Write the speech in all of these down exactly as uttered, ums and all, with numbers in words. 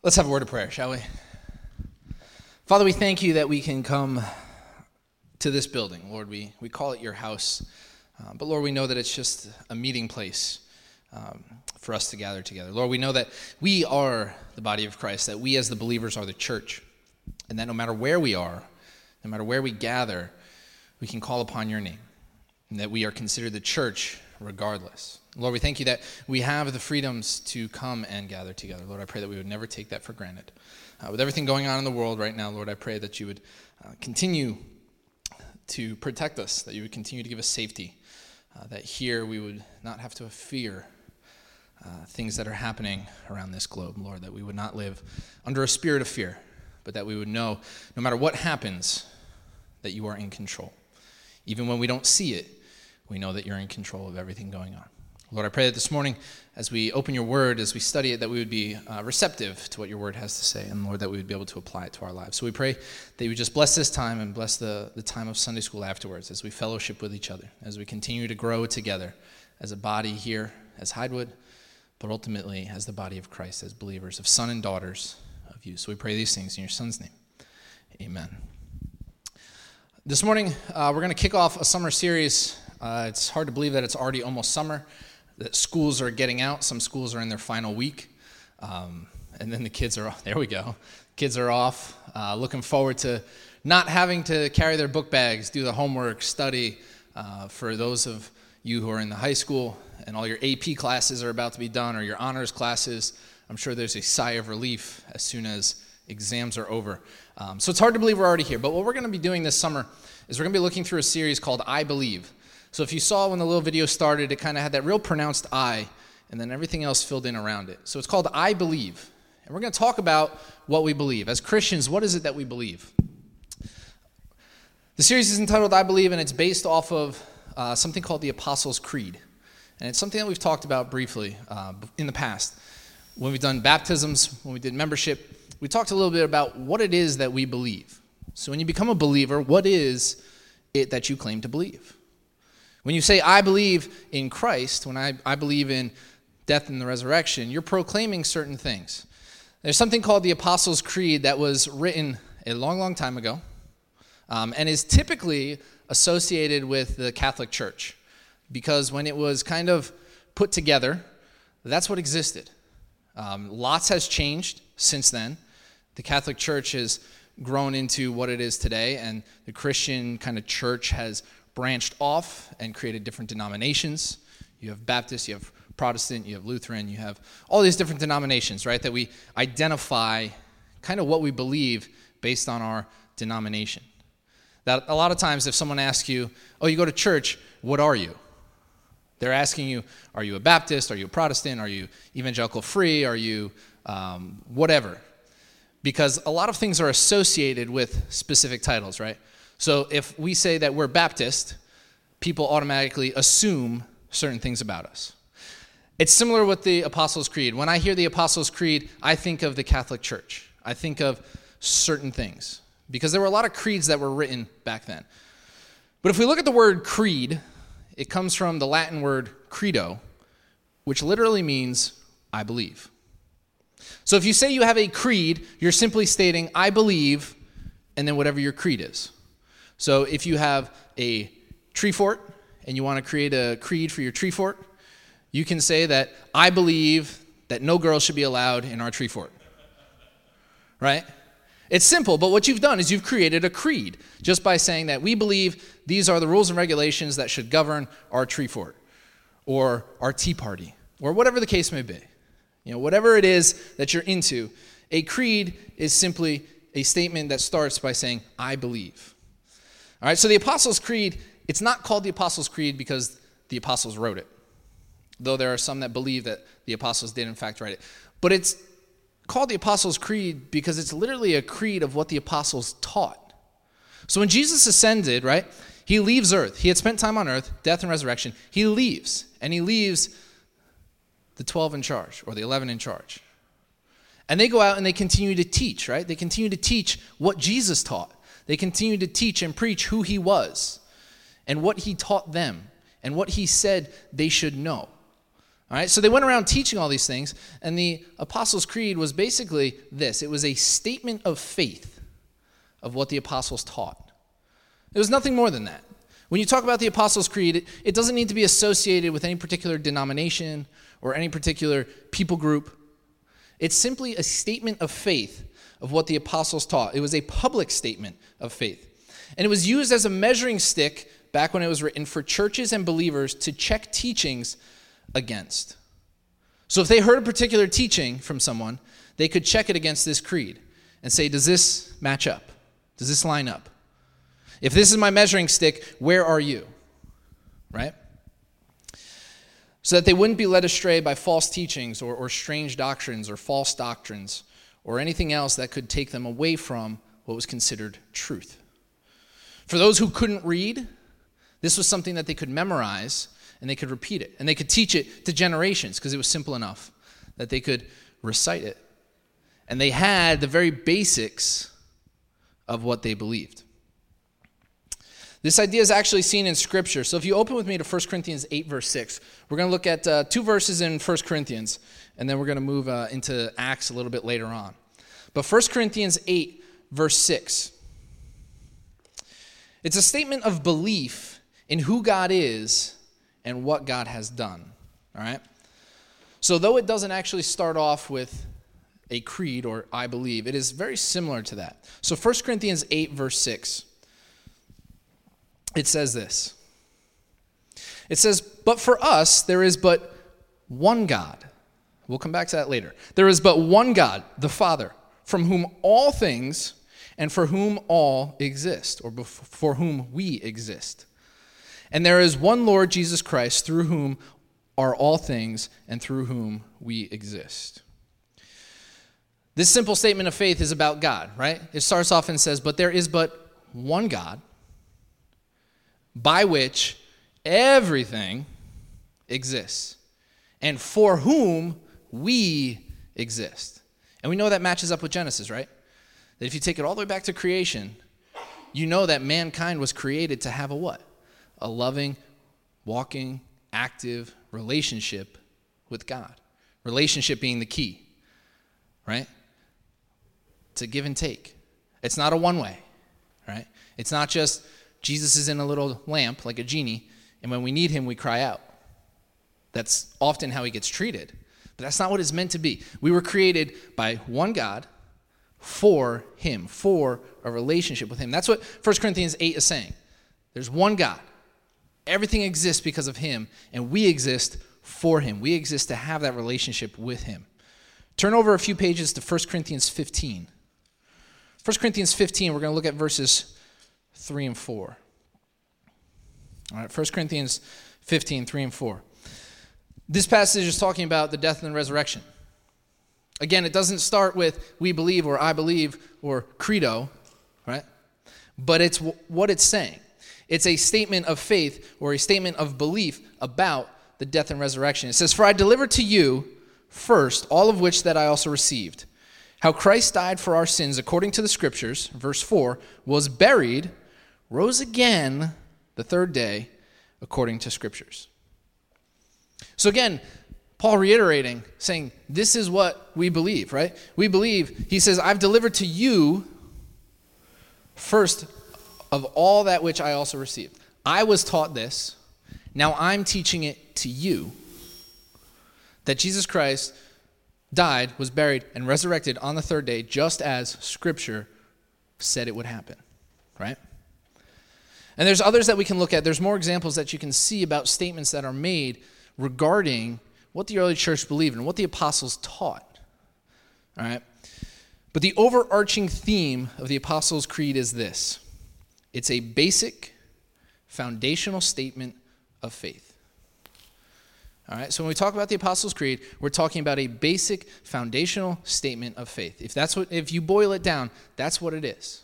Let's have a word of prayer, shall we? Father, we thank you that we can come to this building. Lord, we, we call it your house. Uh, but Lord, we know that it's just a meeting place um, for us to gather together. Lord, we know that we are the body of Christ, that we as the believers are the church, and that no matter where we are, no matter where we gather, we can call upon your name, and that we are considered the church regardless. Lord, we thank you that we have the freedoms to come and gather together. Lord, I pray that we would never take that for granted. Uh, with everything going on in the world right now, Lord, I pray that you would uh, continue to protect us, that you would continue to give us safety, uh, that here we would not have to fear uh, things that are happening around this globe, Lord, that we would not live under a spirit of fear, but that we would know no matter what happens, that you are in control. Even when we don't see it, we know that you're in control of everything going on. Lord, I pray that this morning, as we open your word, as we study it, that we would be uh, receptive to what your word has to say, and Lord, that we would be able to apply it to our lives. So we pray that you would just bless this time and bless the, the time of Sunday school afterwards as we fellowship with each other, as we continue to grow together as a body here, as Hidewood, but ultimately as the body of Christ, as believers, of son and daughters of you. So we pray these things in your son's name. Amen. This morning, uh, we're going to kick off a summer series. Uh, it's hard to believe that it's already almost summer, that schools are getting out. Some schools are in their final week. Um, and then the kids are off. There we go. Kids are off. Uh, looking forward to not having to carry their book bags, do the homework, study. Uh, for those of you who are in the high school and all your A P classes are about to be done, or your honors classes, I'm sure there's a sigh of relief as soon as exams are over. Um, so it's hard to believe we're already here. But what we're going to be doing this summer is we're going to be looking through a series called I Believe. So if you saw when the little video started, it kind of had that real pronounced I, and then everything else filled in around it. So it's called I Believe. And we're going to talk about what we believe. As Christians, what is it that we believe? The series is entitled I Believe, and it's based off of uh, something called the Apostles' Creed. And it's something that we've talked about briefly uh, in the past. When we've done baptisms, when we did membership, we talked a little bit about what it is that we believe. So when you become a believer, what is it that you claim to believe? When you say, I believe in Christ, when I, I believe in death and the resurrection, you're proclaiming certain things. There's something called the Apostles' Creed that was written a long, long time ago, um, and is typically associated with the Catholic Church, because when it was kind of put together, that's what existed. Um, lots has changed since then. The Catholic Church has grown into what it is today, and the Christian kind of church has branched off and created different denominations. You have Baptist, you have Protestant, you have Lutheran, you have all these different denominations, right, that we identify kind of what we believe based on our denomination. That a lot of times if someone asks you, oh, you go to church, what are you? They're asking you, are you a Baptist? Are you a Protestant? Are you evangelical free? Are you um, whatever? Because a lot of things are associated with specific titles, right? So if we say that we're Baptist, people automatically assume certain things about us. It's similar with the Apostles' Creed. When I hear the Apostles' Creed, I think of the Catholic Church. I think of certain things, because there were a lot of creeds that were written back then. But if we look at the word creed, it comes from the Latin word credo, which literally means I believe. So if you say you have a creed, you're simply stating I believe, and then whatever your creed is. So if you have a tree fort and you want to create a creed for your tree fort, you can say that I believe that no girls should be allowed in our tree fort. Right? It's simple, but what you've done is you've created a creed just by saying that we believe these are the rules and regulations that should govern our tree fort or our tea party or whatever the case may be. You know, whatever it is that you're into, a creed is simply a statement that starts by saying, I believe. All right, so the Apostles' Creed, it's not called the Apostles' Creed because the apostles wrote it, though there are some that believe that the apostles did in fact write it. But it's called the Apostles' Creed because it's literally a creed of what the apostles taught. So when Jesus ascended, right, he leaves earth. He had spent time on earth, death and resurrection. He leaves, and he leaves the twelve in charge, or the eleven in charge. And they go out and they continue to teach, right? They continue to teach what Jesus taught. They continue to teach and preach who he was and what he taught them and what he said they should know. All right, so they went around teaching all these things, and the Apostles' Creed was basically this. It was a statement of faith of what the apostles taught. It was nothing more than that. When you talk about the Apostles' Creed, it, it doesn't need to be associated with any particular denomination or any particular people group. It's simply a statement of faith of what the apostles taught. It was a public statement of faith. And it was used as a measuring stick back when it was written for churches and believers to check teachings against. So if they heard a particular teaching from someone, they could check it against this creed and say, does this match up? Does this line up? If this is my measuring stick, where are you? Right? So that they wouldn't be led astray by false teachings or, or strange doctrines or false doctrines or anything else that could take them away from what was considered truth. For those who couldn't read, this was something that they could memorize and they could repeat it. And they could teach it to generations because it was simple enough that they could recite it. And they had the very basics of what they believed. This idea is actually seen in Scripture. So if you open with me to First Corinthians eight, verse six, we're going to look at uh, two verses in First Corinthians, and then we're going to move uh, into Acts a little bit later on. But First Corinthians eight, verse six, it's a statement of belief in who God is and what God has done. All right? So though it doesn't actually start off with a creed or I believe, it is very similar to that. So First Corinthians eight, verse six, it says this. It says, but for us there is but one God. We'll come back to that later. There is but one God, the Father, from whom all things and for whom all exist, or for whom we exist. And there is one Lord Jesus Christ, through whom are all things and through whom we exist. This simple statement of faith is about God, right? It starts off and says, but there is but one God, by which everything exists, and for whom we exist. And we know that matches up with Genesis, right? That if you take it all the way back to creation, you know that mankind was created to have a what? A loving, walking, active relationship with God. Relationship being the key, right? It's a give and take. It's not a one-way, right? It's not just Jesus is in a little lamp like a genie, and when we need him, we cry out. That's often how he gets treated. But that's not what it's meant to be. We were created by one God for him, for a relationship with him. That's what First Corinthians eight is saying. There's one God. Everything exists because of him, and we exist for him. We exist to have that relationship with him. Turn over a few pages to First Corinthians fifteen. First Corinthians fifteen, we're going to look at verses three and four. All right, First Corinthians fifteen, three and four. This passage is talking about the death and resurrection. Again, it doesn't start with we believe or I believe or credo, right? But it's w- what it's saying. It's a statement of faith or a statement of belief about the death and resurrection. It says, for I delivered to you first all of which that I also received. How Christ died for our sins according to the Scriptures, verse four, was buried, rose again the third day according to Scriptures. So again, Paul reiterating, saying, this is what we believe, right? We believe, he says, I've delivered to you first of all that which I also received. I was taught this, now I'm teaching it to you, that Jesus Christ died, was buried, and resurrected on the third day, just as Scripture said it would happen, right? And there's others that we can look at. There's more examples that you can see about statements that are made regarding what the early church believed and what the apostles taught, all right? But the overarching theme of the Apostles' Creed is this. It's a basic, foundational statement of faith. All right, so when we talk about the Apostles' Creed, we're talking about a basic, foundational statement of faith. If that's what, if you boil it down, that's what it is.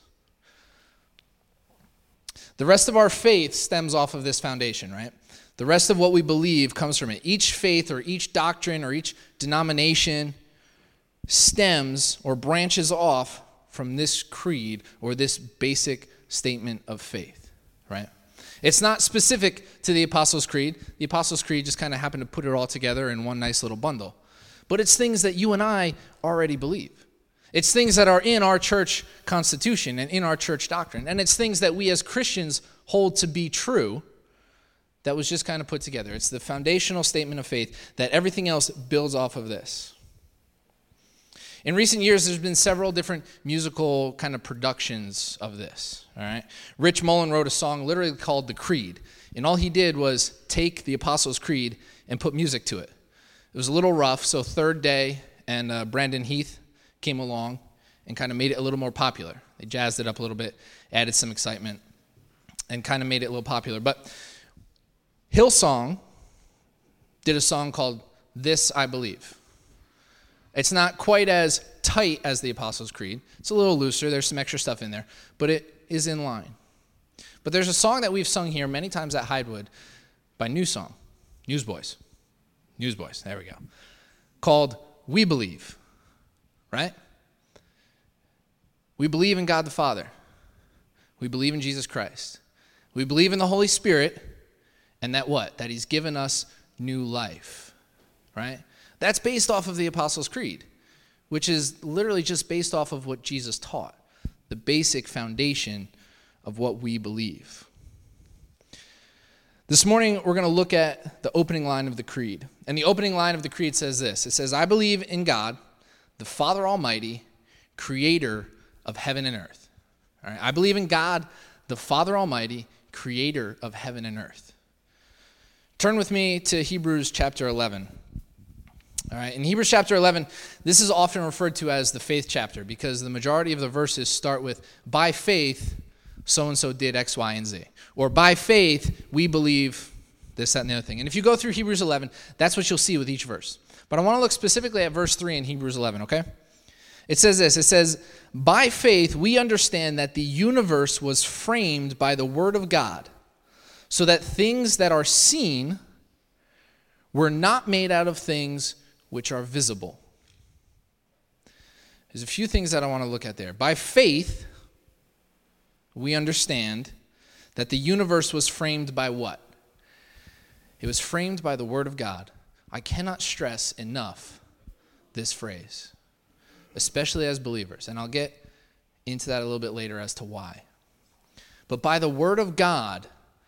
The rest of our faith stems off of this foundation, right? The rest of what we believe comes from it. Each faith or each doctrine or each denomination stems or branches off from this creed or this basic statement of faith, right? It's not specific to the Apostles' Creed. The Apostles' Creed just kind of happened to put it all together in one nice little bundle. But it's things that you and I already believe. It's things that are in our church constitution and in our church doctrine. And it's things that we as Christians hold to be true that was just kind of put together. It's the foundational statement of faith that everything else builds off of this. In recent years, there's been several different musical kind of productions of this, all right? Rich Mullin wrote a song literally called The Creed, and all he did was take the Apostles' Creed and put music to it. It was a little rough, so Third Day and uh, Brandon Heath came along and kind of made it a little more popular. They jazzed it up a little bit, added some excitement, and kind of made it a little popular. But Hillsong did a song called This I Believe. It's not quite as tight as the Apostles' Creed. It's a little looser. There's some extra stuff in there, but it is in line. But there's a song that we've sung here many times at Hidewood by New Song, Newsboys. Newsboys, there we go. Called We Believe, right? We believe in God the Father. We believe in Jesus Christ. We believe in the Holy Spirit, and that what? That he's given us new life, right? That's based off of the Apostles' Creed, which is literally just based off of what Jesus taught, the basic foundation of what we believe. This morning, we're going to look at the opening line of the Creed. And the opening line of the Creed says this. It says, I believe in God, the Father Almighty, creator of heaven and earth. All right? I believe in God, the Father Almighty, creator of heaven and earth. Turn with me to Hebrews chapter eleven. All right, in Hebrews chapter eleven, this is often referred to as the faith chapter because the majority of the verses start with, by faith, so-and-so did X, Y, and Z. Or by faith, we believe this, that, and the other thing. And if you go through Hebrews eleven, that's what you'll see with each verse. But I want to look specifically at verse three in Hebrews eleven, okay? It says this, it says, by faith, we understand that the universe was framed by the word of God, so that things that are seen were not made out of things which are visible. There's a few things that I want to look at there. By faith, we understand that the universe was framed by what? It was framed by the Word of God. I cannot stress enough this phrase, especially as believers. And I'll get into that a little bit later as to why. But by the Word of God,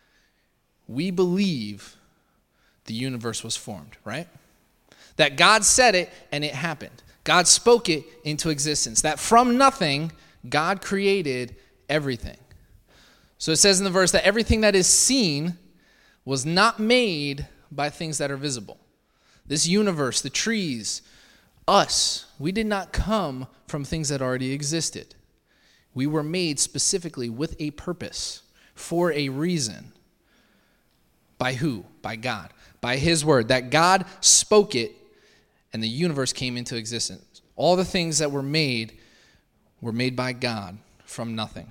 we believe the universe was formed, right? That God said it and it happened. God spoke it into existence. That from nothing, God created everything. So it says in the verse that everything that is seen was not made by things that are visible. This universe, the trees, us, we did not come from things that already existed. We were made specifically with a purpose, for a reason. By who? By God. By his word. That God spoke it and the universe came into existence. All the things that were made were made by God from nothing.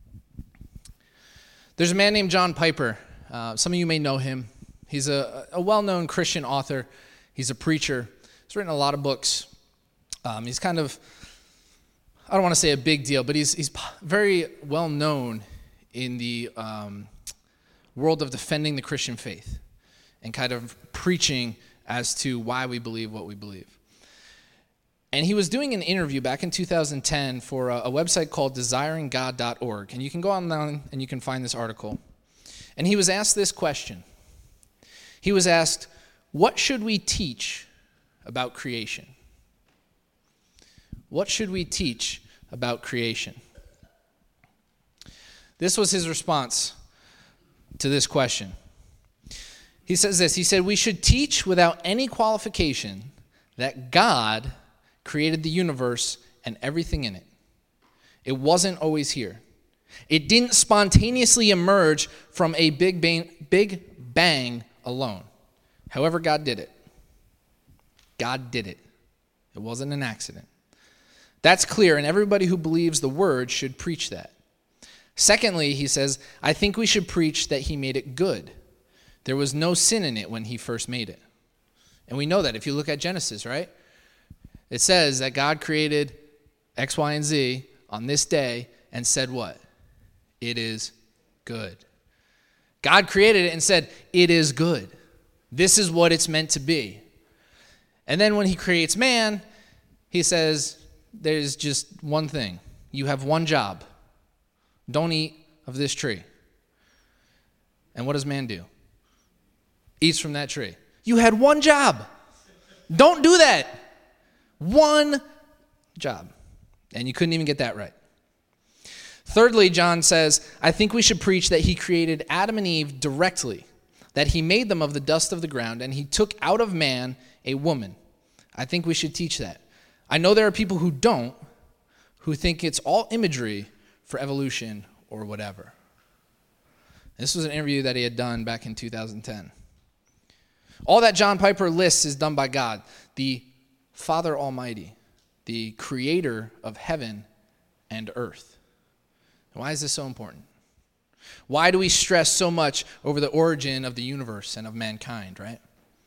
There's a man named John Piper. Uh, some of you may know him. He's a, a well-known Christian author. He's a preacher. He's written a lot of books. Um, he's kind of, I don't want to say a big deal, but he's he's very well known in the um, world of defending the Christian faith and kind of preaching as to why we believe what we believe. And he was doing an interview back in two thousand ten for a, a website called desiring god dot org. And you can go online and you can find this article. And he was asked this question. He was asked, what should we teach about creation? What should we teach about creation? This was his response to this question. He says this, he said, we should teach without any qualification that God created the universe and everything in it. It wasn't always here. It didn't spontaneously emerge from a big bang, big bang alone. However, God did it. God did it. It wasn't an accident. That's clear, and everybody who believes the word should preach that. Secondly, he says, I think we should preach that he made it good. There was no sin in it when he first made it. And we know that if you look at Genesis, right? It says that God created X, Y, and Z on this day and said what? It is good. God created it and said, it is good. This is what it's meant to be. And then when he creates man, he says, there's just one thing. You have one job. Don't eat of this tree. And what does man do? Eats from that tree. You had one job. Don't do that. One job. And you couldn't even get that right. Thirdly, John says, I think we should preach that he created Adam and Eve directly, that he made them of the dust of the ground, and he took out of man a woman. I think we should teach that. I know there are people who don't, who think it's all imagery for evolution or whatever. This was an interview that he had done back in two thousand ten. All that John Piper lists is done by God, the Father Almighty, the creator of heaven and earth. Why is this so important? Why do we stress so much over the origin of the universe and of mankind, right?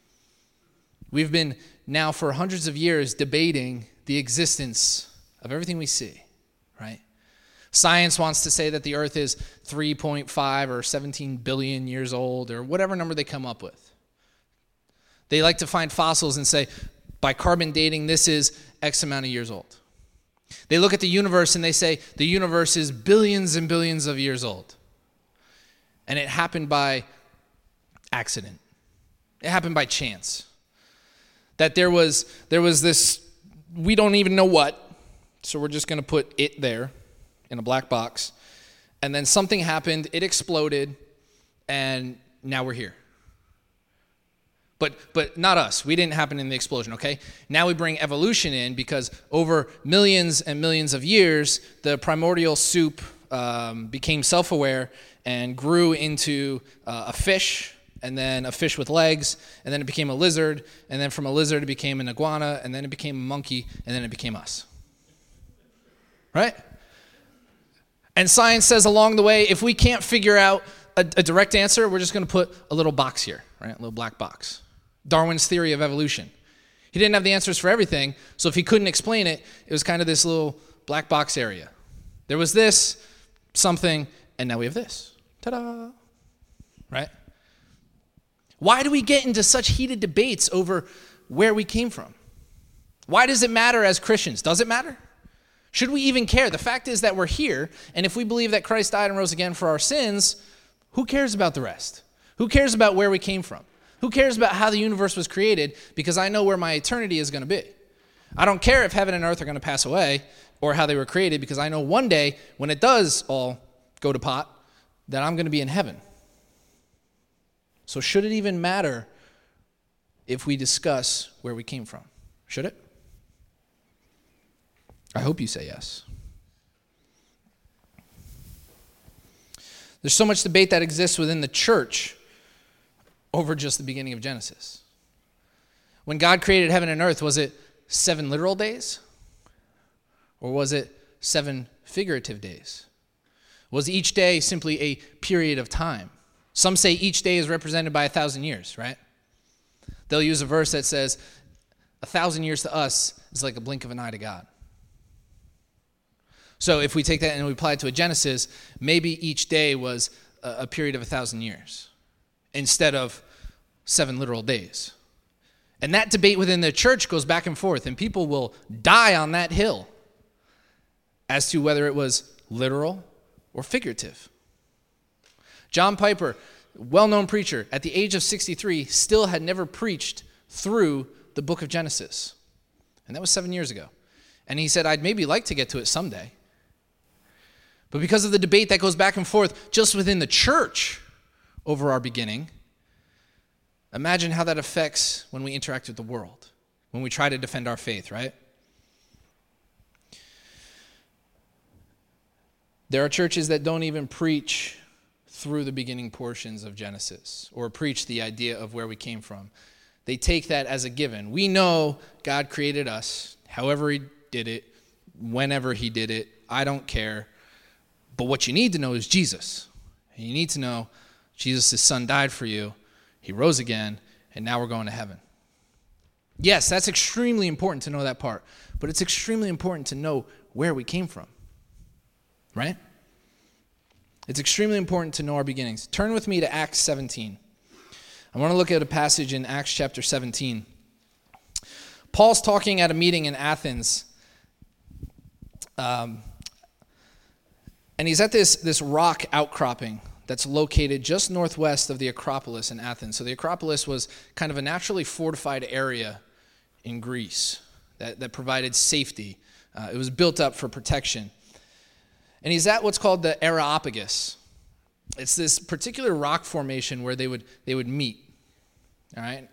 We've been now for hundreds of years debating the existence of everything we see, right? Science wants to say that the earth is three point five or seventeen billion years old or whatever number they come up with. They like to find fossils and say, by carbon dating, this is X amount of years old. They look at the universe and they say, the universe is billions and billions of years old. And it happened by accident. It happened by chance. That there was, there was this, we don't even know what, so we're just going to put it there in a black box. And then something happened, it exploded, and now we're here. But but not us. We didn't happen in the explosion, okay? Now we bring evolution in because over millions and millions of years, the primordial soup um, became self-aware and grew into uh, a fish, and then a fish with legs, and then it became a lizard, and then from a lizard it became an iguana, and then it became a monkey, and then it became us. Right? And science says along the way, if we can't figure out a, a direct answer, we're just going to put a little box here, right? A little black box. Darwin's theory of evolution. He didn't have the answers for everything, so if he couldn't explain it, it was kind of this little black box area. There was this, something, and now we have this. Ta-da! Right? Why do we get into such heated debates over where we came from? Why does it matter as Christians? Does it matter? Should we even care? The fact is that we're here, and if we believe that Christ died and rose again for our sins, who cares about the rest? Who cares about where we came from? Who cares about how the universe was created? Because I know where my eternity is going to be. I don't care if heaven and earth are going to pass away or how they were created, because I know one day when it does all go to pot, that I'm going to be in heaven. So should it even matter if we discuss where we came from? Should it? I hope you say yes. There's so much debate that exists within the church over just the beginning of Genesis. When God created heaven and earth, was it seven literal days? Or was it seven figurative days? Was each day simply a period of time? Some say each day is represented by a thousand years, right? They'll use a verse that says, a thousand years to us is like a blink of an eye to God. So if we take that and we apply it to a Genesis, maybe each day was a, a period of a thousand years instead of seven literal days. And that debate within the church goes back and forth, and people will die on that hill as to whether it was literal or figurative. John Piper, well-known preacher, at the age of sixty-three, still had never preached through the book of Genesis. And that was seven years ago. And he said, I'd maybe like to get to it someday. But because of the debate that goes back and forth just within the church over our beginning, imagine how that affects when we interact with the world, when we try to defend our faith, right? There are churches that don't even preach through the beginning portions of Genesis or preach the idea of where we came from. They take that as a given. We know God created us, however he did it, whenever he did it. I don't care. But what you need to know is Jesus. And you need to know Jesus' son died for you. He rose again, and now we're going to heaven. Yes, that's extremely important to know that part. But it's extremely important to know where we came from. Right? It's extremely important to know our beginnings. Turn with me to Acts seventeen. I want to look at a passage in Acts chapter seventeen. Paul's talking at a meeting in Athens. Um, and he's at this, this rock outcropping that's located just northwest of the Acropolis in Athens. So the Acropolis was kind of a naturally fortified area in Greece that, that provided safety. Uh, it was built up for protection. And he's at what's called the Areopagus. It's this particular rock formation where they would they would meet. All right?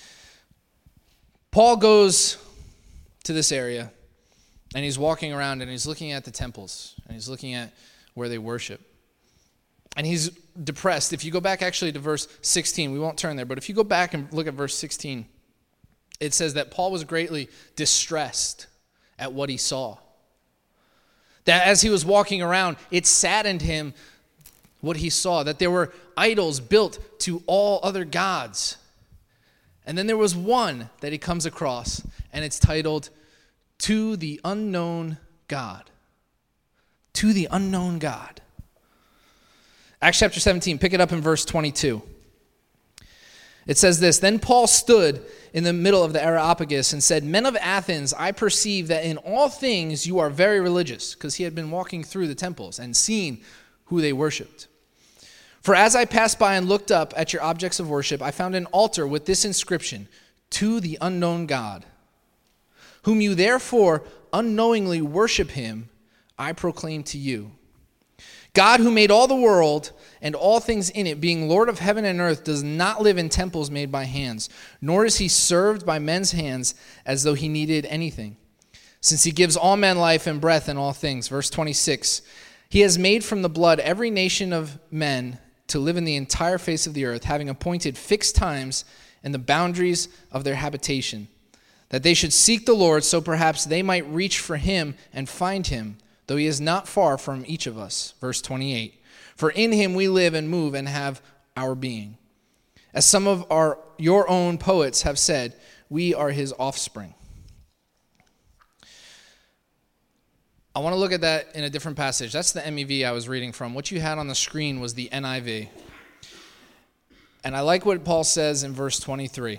Paul goes to this area, and he's walking around, and he's looking at the temples, and he's looking at where they worship. And he's depressed. If you go back actually to verse sixteen, we won't turn there, but if you go back and look at verse sixteen, it says that Paul was greatly distressed at what he saw. That as he was walking around, it saddened him what he saw, that there were idols built to all other gods. And then there was one that he comes across, and it's titled, To the Unknown God. To the Unknown God. Acts chapter seventeen, pick it up in verse twenty-two. It says this, Then Paul stood in the middle of the Areopagus and said, Men of Athens, I perceive that in all things you are very religious, because he had been walking through the temples and seen who they worshipped. For as I passed by and looked up at your objects of worship, I found an altar with this inscription, To the Unknown God. Whom you therefore unknowingly worship him, I proclaim to you. God who made all the world and all things in it, being Lord of heaven and earth, does not live in temples made by hands, nor is he served by men's hands as though he needed anything, since he gives all men life and breath and all things. Verse twenty-six, He has made from the blood every nation of men to live in the entire face of the earth, having appointed fixed times and the boundaries of their habitation, that they should seek the Lord, so perhaps they might reach for him and find him, though he is not far from each of us. Verse twenty-eight, For in him we live and move and have our being. As some of our your own poets have said, we are his offspring. I want to look at that in a different passage. That's the M E V I was reading from. What you had on the screen was the N I V. And I like what Paul says in verse twenty-three.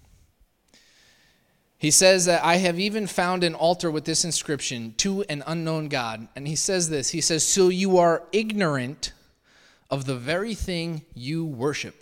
He says that I have even found an altar with this inscription, To an Unknown God. And he says this, he says, So you are ignorant of the very thing you worship.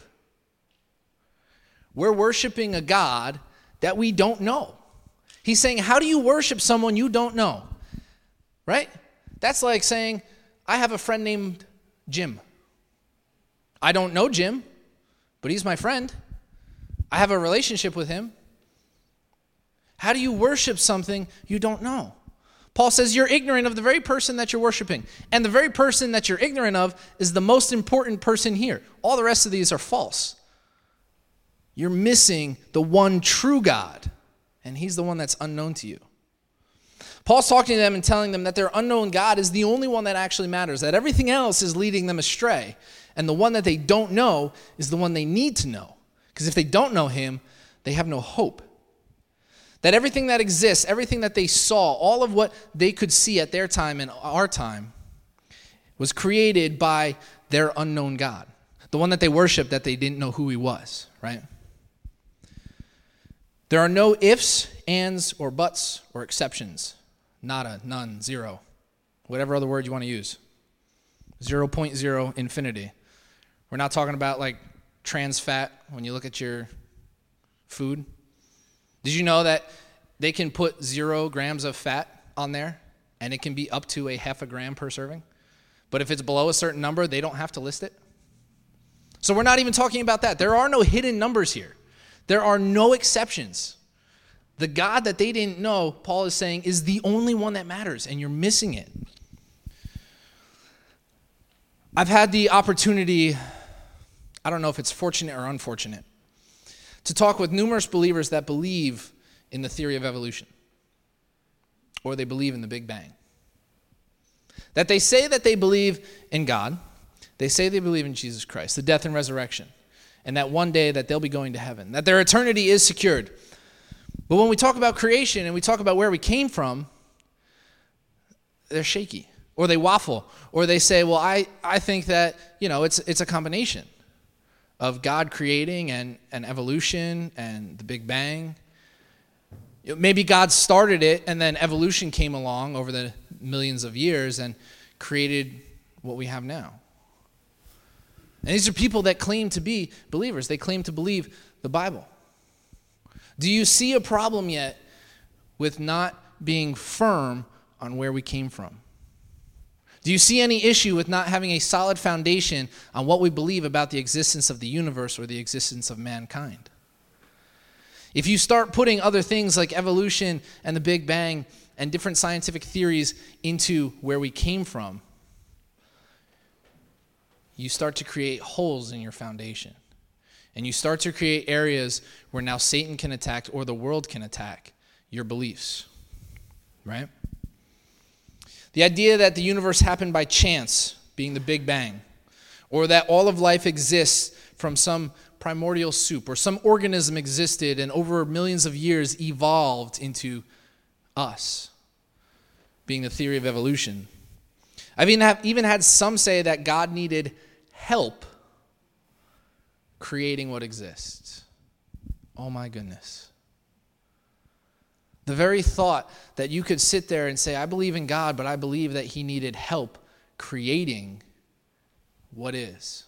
We're worshiping a God that we don't know. He's saying, how do you worship someone you don't know? Right? That's like saying, I have a friend named Jim. I don't know Jim, but he's my friend. I have a relationship with him. How do you worship something you don't know? Paul says you're ignorant of the very person that you're worshiping. And the very person that you're ignorant of is the most important person here. All the rest of these are false. You're missing the one true God, and he's the one that's unknown to you. Paul's talking to them and telling them that their unknown God is the only one that actually matters, that everything else is leading them astray, and the one that they don't know is the one they need to know. Because if they don't know him, they have no hope. That everything that exists, everything that they saw, all of what they could see at their time and our time was created by their unknown God. The one that they worshiped that they didn't know who he was, right? There are no ifs, ands, or buts, or exceptions. Nada, none, zero. Whatever other word you want to use. zero point zero, infinity. We're not talking about like trans fat when you look at your food. Did you know that they can put zero grams of fat on there and it can be up to a half a gram per serving? But if it's below a certain number, they don't have to list it. So we're not even talking about that. There are no hidden numbers here. There are no exceptions. The God that they didn't know, Paul is saying, is the only one that matters, and you're missing it. I've had the opportunity, I don't know if it's fortunate or unfortunate, to talk with numerous believers that believe in the theory of evolution, or they believe in the Big Bang. That they say that they believe in God, they say they believe in Jesus Christ, the death and resurrection, and that one day that they'll be going to heaven, that their eternity is secured. But when we talk about creation and we talk about where we came from, they're shaky. Or they waffle. Or they say, well, I, I think that, you know, it's it's a combination of God creating and, and evolution and the Big Bang. Maybe God started it and then evolution came along over the millions of years and created what we have now. And these are people that claim to be believers. They claim to believe the Bible. Do you see a problem yet with not being firm on where we came from? Do you see any issue with not having a solid foundation on what we believe about the existence of the universe or the existence of mankind? If you start putting other things like evolution and the Big Bang and different scientific theories into where we came from, you start to create holes in your foundation. And you start to create areas where now Satan can attack or the world can attack your beliefs, right? The idea that the universe happened by chance, being the Big Bang, or that all of life exists from some primordial soup, or some organism existed and over millions of years evolved into us, being the theory of evolution. I've even, have, even had some say that God needed help creating what exists. Oh my goodness. The very thought that you could sit there and say, I believe in God, but I believe that he needed help creating what is.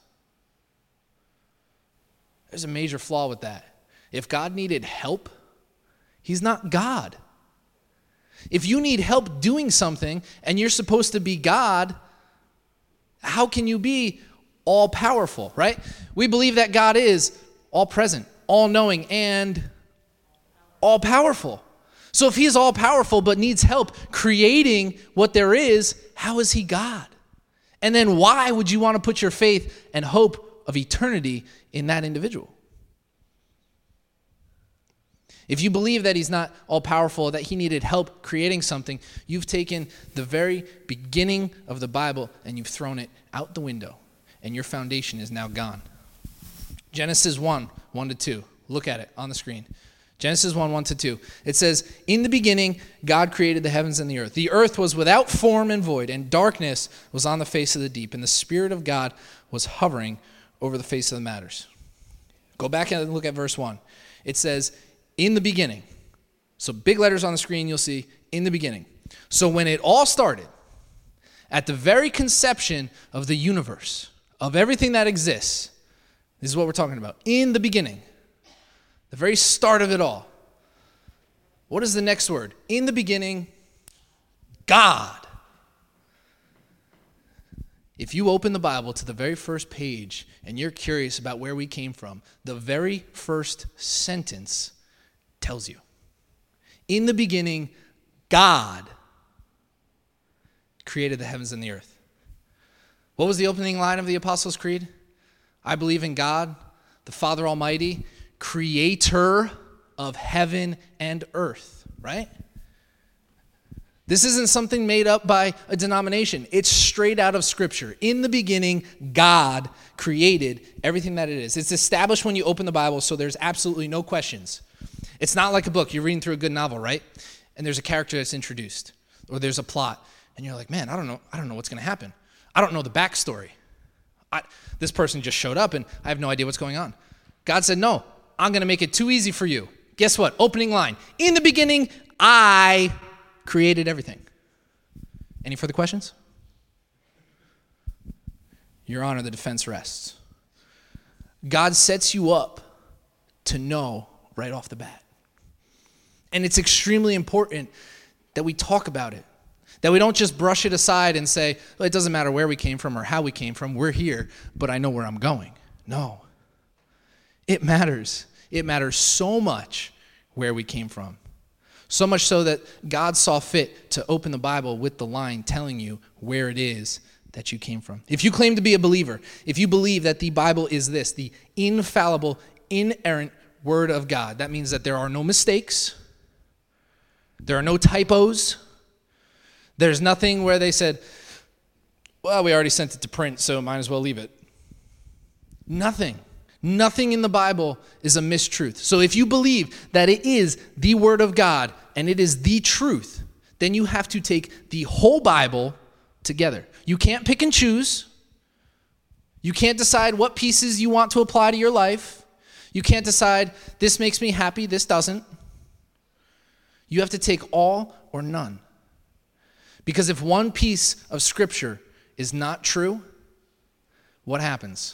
There's a major flaw with that. If God needed help, he's not God. If you need help doing something and you're supposed to be God, how can you be all-powerful, right? We believe that God is all-present, all-knowing, and all-powerful. So if he's all-powerful but needs help creating what there is, how is he God? And then why would you want to put your faith and hope of eternity in that individual? If you believe that he's not all-powerful, that he needed help creating something, you've taken the very beginning of the Bible and you've thrown it out the window, and your foundation is now gone. Genesis one, one to two. Look at it on the screen. Genesis one, one to two. It says, in the beginning, God created the heavens and the earth. The earth was without form and void, and darkness was on the face of the deep, and the Spirit of God was hovering over the face of the waters. Go back and look at verse one. It says, in the beginning. So big letters on the screen, you'll see, in the beginning. So when it all started, at the very conception of the universe, of everything that exists, this is what we're talking about. In the beginning. The very start of it all. What is the next word? In the beginning, God. If you open the Bible to the very first page and you're curious about where we came from, the very first sentence tells you. In the beginning, God created the heavens and the earth. What was the opening line of the Apostles' Creed? I believe in God, the Father Almighty, creator of heaven and earth, right? This isn't something made up by a denomination. It's straight out of Scripture. In the beginning, God created everything that it is. It's established when you open the Bible, so there's absolutely no questions. It's not like a book. You're reading through a good novel, right? And there's a character that's introduced, or there's a plot, and you're like, man, I don't know. I don't know what's going to happen. I don't know the backstory. I, this person just showed up, and I have no idea what's going on. God said, no. I'm going to make it too easy for you. Guess what? Opening line. In the beginning, I created everything. Any further questions? Your Honor, the defense rests. God sets you up to know right off the bat. And it's extremely important that we talk about it. That we don't just brush it aside and say, well, it doesn't matter where we came from or how we came from. We're here, but I know where I'm going. No. It matters. It matters so much where we came from. So much so that God saw fit to open the Bible with the line telling you where it is that you came from. If you claim to be a believer, if you believe that the Bible is this, the infallible, inerrant Word of God, that means that there are no mistakes, there are no typos, there's nothing where they said, well, we already sent it to print, so might as well leave it. Nothing. Nothing in the Bible is a mistruth. So if you believe that it is the Word of God and it is the truth, then you have to take the whole Bible together. You can't pick and choose. You can't decide what pieces you want to apply to your life. You can't decide, this makes me happy, this doesn't. You have to take all or none. Because if one piece of Scripture is not true, what happens?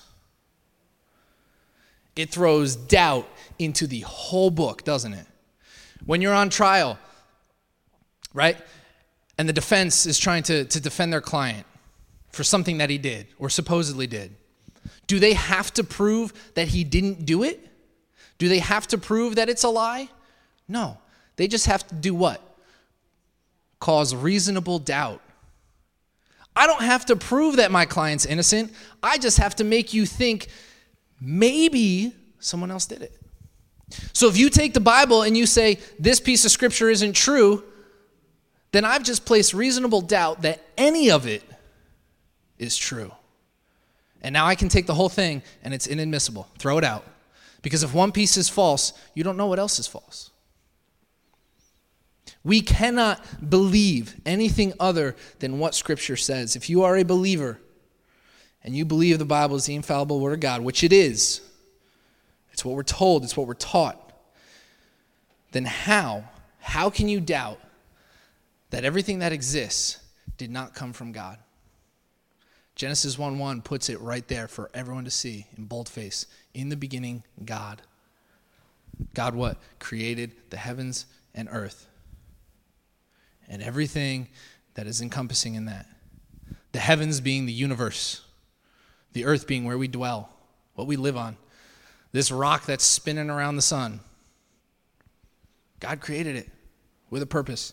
It throws doubt into the whole book, doesn't it? When you're on trial, right, and the defense is trying to, to defend their client for something that he did or supposedly did, do they have to prove that he didn't do it? Do they have to prove that it's a lie? No. They just have to do what? Cause reasonable doubt. I don't have to prove that my client's innocent. I just have to make you think maybe someone else did it. So if you take the Bible and you say, this piece of Scripture isn't true, then I've just placed reasonable doubt that any of it is true. And now I can take the whole thing and it's inadmissible. Throw it out. Because if one piece is false, you don't know what else is false. We cannot believe anything other than what Scripture says. If you are a believer and you believe the Bible is the infallible Word of God, which it is, it's what we're told, it's what we're taught, then how, how can you doubt that everything that exists did not come from God? Genesis one one puts it right there for everyone to see in boldface. In the beginning, God. God what? Created the heavens and earth. And everything that is encompassing in that. The heavens being the universe. The earth being where we dwell, what we live on. This rock that's spinning around the sun. God created it with a purpose.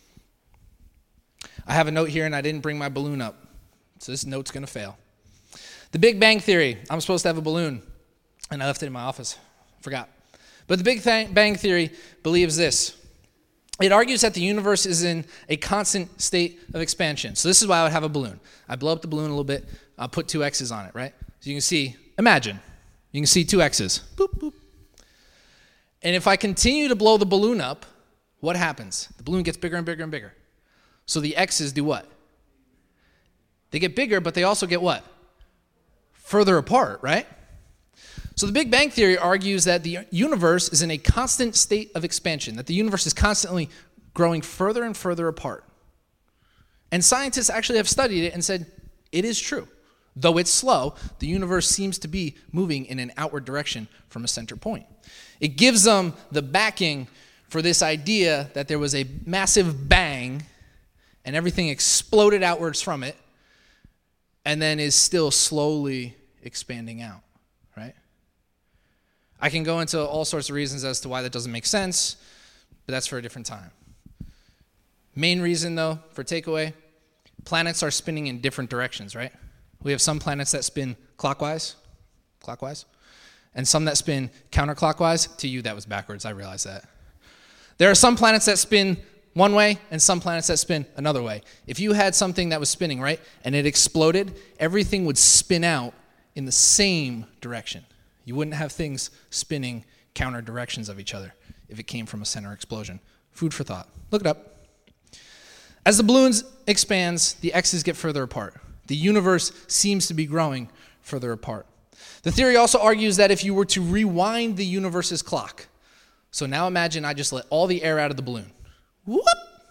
I have a note here and I didn't bring my balloon up. So this note's going to fail. The Big Bang Theory. I'm supposed to have a balloon. And I left it in my office. Forgot. But the Big Bang Theory believes this. It argues that the universe is in a constant state of expansion. So this is why I would have a balloon. I blow up the balloon a little bit. I'll put two X's on it, right? So you can see, imagine. You can see two X's. Boop, boop. And if I continue to blow the balloon up, what happens? The balloon gets bigger and bigger and bigger. So the X's do what? They get bigger, but they also get what? Further apart, right? So the Big Bang Theory argues that the universe is in a constant state of expansion, that the universe is constantly growing further and further apart. And scientists actually have studied it and said, it is true. Though it's slow, the universe seems to be moving in an outward direction from a center point. It gives them the backing for this idea that there was a massive bang and everything exploded outwards from it and then is still slowly expanding out, right? I can go into all sorts of reasons as to why that doesn't make sense, but that's for a different time. Main reason, though, for takeaway, planets are spinning in different directions, right? We have some planets that spin clockwise, clockwise, and some that spin counterclockwise. To you, that was backwards. I realize that. There are some planets that spin one way and some planets that spin another way. If you had something that was spinning, right, and it exploded, everything would spin out in the same direction. You wouldn't have things spinning counter directions of each other if it came from a center explosion. Food for thought. Look it up. As the balloon expands, the X's get further apart. The universe seems to be growing further apart. The theory also argues that if you were to rewind the universe's clock, so now imagine I just let all the air out of the balloon. Whoop!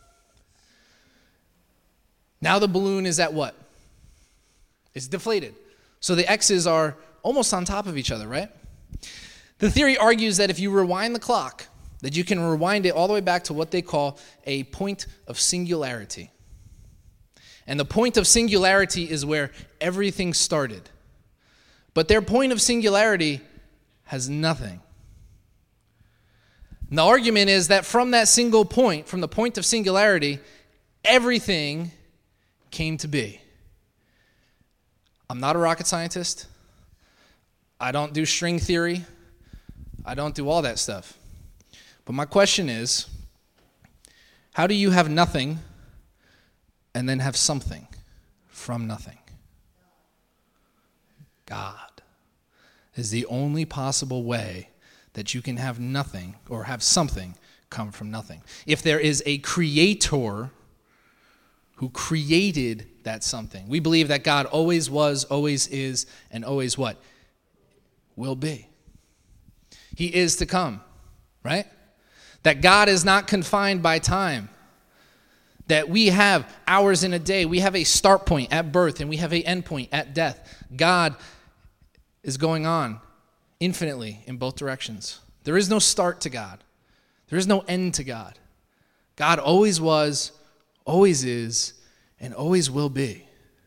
Now the balloon is at what? It's deflated. So the X's are almost on top of each other, right? The theory argues that if you rewind the clock, that you can rewind it all the way back to what they call a point of singularity. And the point of singularity is where everything started. But their point of singularity has nothing. And the argument is that from that single point, from the point of singularity, everything came to be. I'm not a rocket scientist. I don't do string theory. I don't do all that stuff. But my question is, how do you have nothing and then have something from nothing? God is the only possible way that you can have nothing or have something come from nothing. If there is a creator, who created that something. We believe that God always was, always is, and always what? Will be. He is to come, right? That God is not confined by time. That we have hours in a day. We have a start point at birth and we have an end point at death. God is going on infinitely in both directions. There is no start to God. There is no end to God. God always was, always is, and always will be.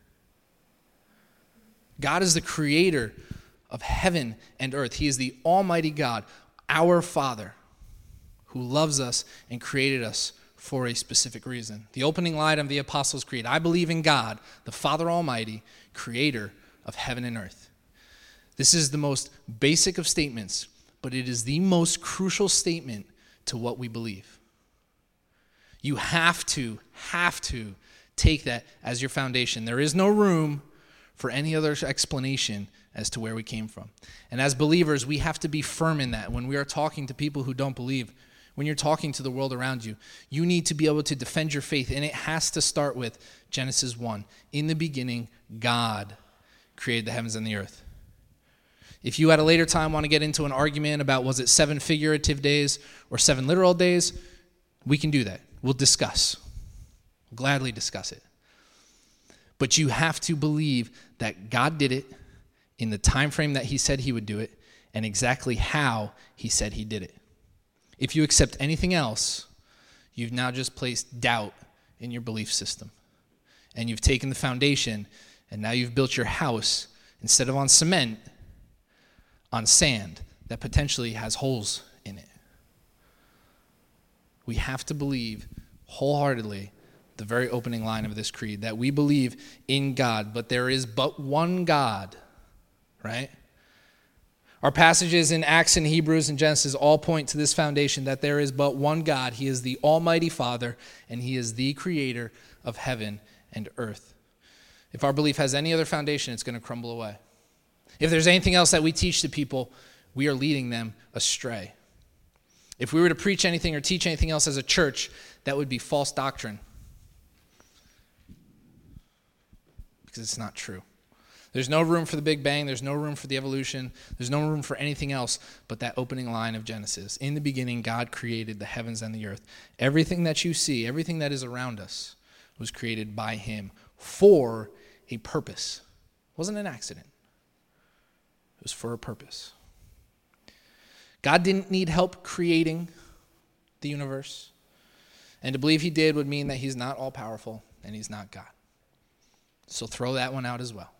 God is the creator of heaven and earth. He is the Almighty God, our Father, who loves us and created us for a specific reason. The opening line of the Apostles' Creed, I believe in God, the Father Almighty, creator of heaven and earth. This is the most basic of statements, but it is the most crucial statement to what we believe. You have to, have to take that as your foundation. There is no room for any other explanation as to where we came from. And as believers, we have to be firm in that. When we are talking to people who don't believe, when you're talking to the world around you, you need to be able to defend your faith. And it has to start with Genesis one. In the beginning, God created the heavens and the earth. If you at a later time want to get into an argument about was it seven figurative days or seven literal days, we can do that. We'll discuss. We'll gladly discuss it. But you have to believe that God did it in the time frame that he said he would do it and exactly how he said he did it. If you accept anything else, you've now just placed doubt in your belief system. And you've taken the foundation and now you've built your house instead of on cement, on sand that potentially has holes in it. We have to believe wholeheartedly the very opening line of this creed, that we believe in God, but there is but one God, right? Our passages in Acts and Hebrews and Genesis all point to this foundation that there is but one God. He is the Almighty Father, and he is the creator of heaven and earth. If our belief has any other foundation, it's going to crumble away. If there's anything else that we teach to people, we are leading them astray. If we were to preach anything or teach anything else as a church, that would be false doctrine. Because it's not true. There's no room for the Big Bang. There's no room for the evolution. There's no room for anything else but that opening line of Genesis. In the beginning, God created the heavens and the earth. Everything that you see, everything that is around us was created by him for a purpose. It wasn't an accident. It was for a purpose. God didn't need help creating the universe. And to believe he did would mean that he's not all-powerful and he's not God. So throw that one out as well.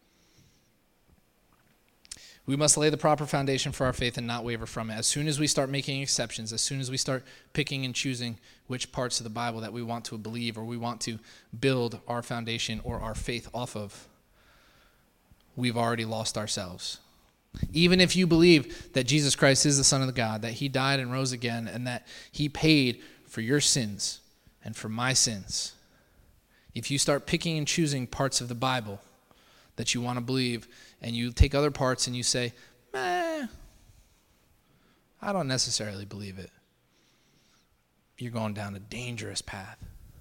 We must lay the proper foundation for our faith and not waver from it. As soon as we start making exceptions, as soon as we start picking and choosing which parts of the Bible that we want to believe or we want to build our foundation or our faith off of, we've already lost ourselves. Even if you believe that Jesus Christ is the Son of God, that he died and rose again, and that he paid for your sins and for my sins, if you start picking and choosing parts of the Bible that you want to believe, and you take other parts and you say, meh, I don't necessarily believe it, you're going down a dangerous path.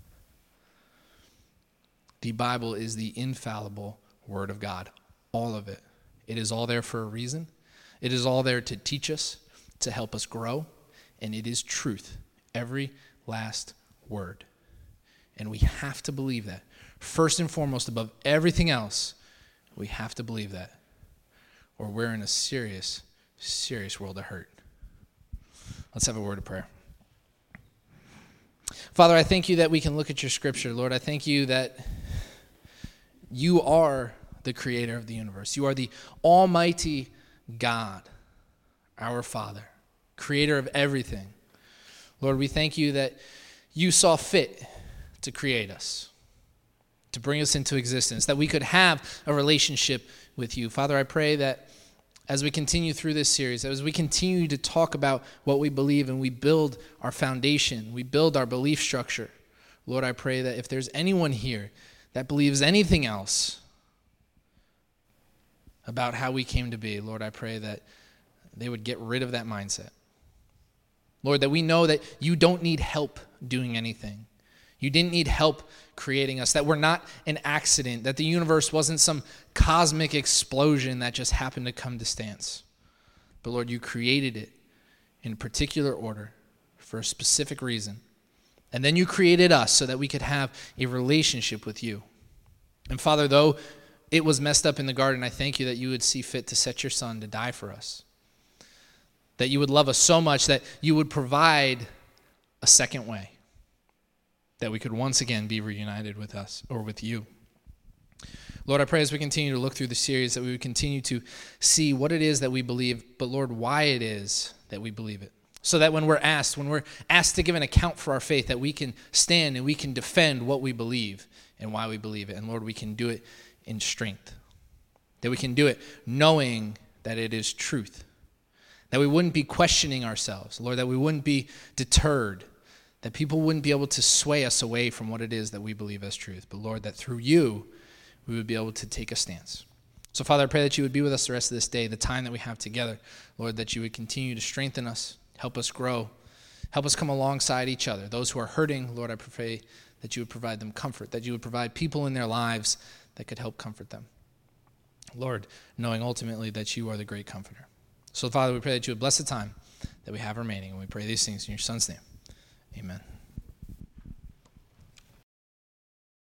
The Bible is the infallible Word of God, all of it. It is all there for a reason. It is all there to teach us, to help us grow, and it is truth, every last word. And we have to believe that. First and foremost, above everything else, we have to believe that, or we're in a serious, serious world of hurt. Let's have a word of prayer. Father, I thank you that we can look at your scripture. Lord, I thank you that you are the creator of the universe. You are the Almighty God, our Father, creator of everything. Lord, we thank you that you saw fit to create us, to bring us into existence, that we could have a relationship with you. Father, I pray that as we continue through this series, as we continue to talk about what we believe and we build our foundation, we build our belief structure, Lord, I pray that if there's anyone here that believes anything else about how we came to be, Lord, I pray that they would get rid of that mindset. Lord, that we know that you don't need help doing anything. You didn't need help creating us, that we're not an accident, that the universe wasn't some cosmic explosion that just happened to come to stance. But Lord, you created it in a particular order for a specific reason. And then you created us so that we could have a relationship with you. And Father, though it was messed up in the garden, I thank you that you would see fit to set your son to die for us. That you would love us so much that you would provide a second way, that we could once again be reunited with us or with you. Lord, I pray as we continue to look through the series that we would continue to see what it is that we believe, but Lord, why it is that we believe it. So that when we're asked, when we're asked to give an account for our faith, that we can stand and we can defend what we believe and why we believe it. And Lord, we can do it in strength. That we can do it knowing that it is truth. That we wouldn't be questioning ourselves, Lord, that we wouldn't be deterred, that people wouldn't be able to sway us away from what it is that we believe as truth. But Lord, that through you, we would be able to take a stance. So Father, I pray that you would be with us the rest of this day, the time that we have together. Lord, that you would continue to strengthen us, help us grow, help us come alongside each other. Those who are hurting, Lord, I pray that you would provide them comfort, that you would provide people in their lives that could help comfort them. Lord, knowing ultimately that you are the great comforter. So Father, we pray that you would bless the time that we have remaining, and we pray these things in your Son's name. Amen.